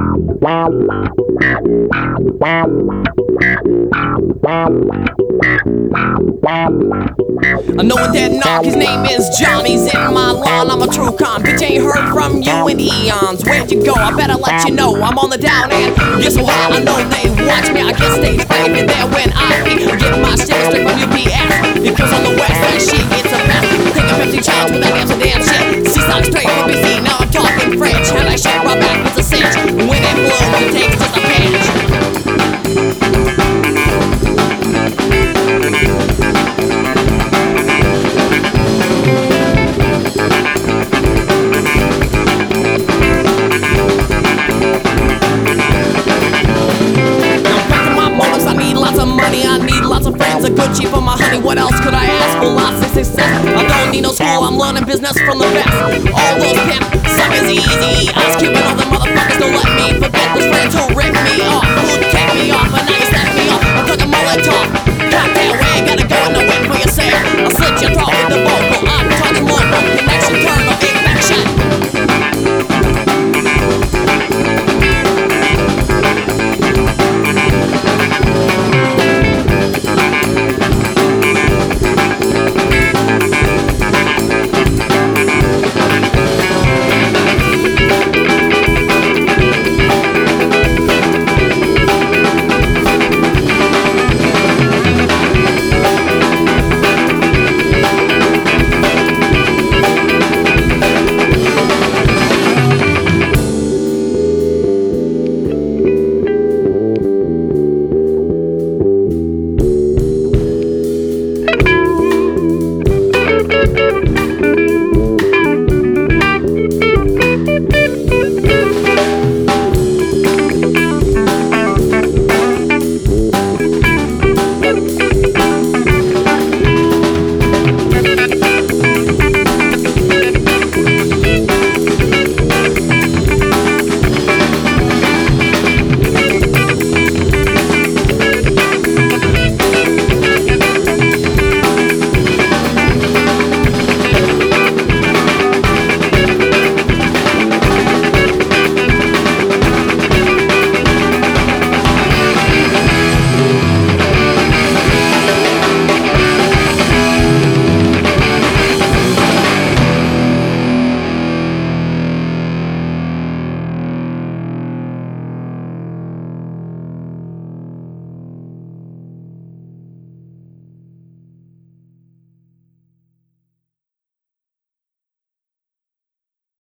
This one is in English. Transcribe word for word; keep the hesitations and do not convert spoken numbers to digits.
I know a dead knock, his name is John. He's in my lawn, I'm a true con. Bitch, ain't heard from you in eons. Where'd you go? I better let you know I'm on the down end. You're so hot, I know they watch me. I get stage fright if you're there when I be. Get my shit straight from U P S. Because on the west side, she gets a best. Take a fifty chance with that damn so damn shit. See sock straight from B C, now I'm talking French. And I shake my back with a cinch. When it blows, it takes just a pinch. A good cheap for my honey, what else could I ask for? Lots of success, I don't need no school, I'm learning business from the best. All those pimp suckers easy, I was keeping all the motherfuckers, no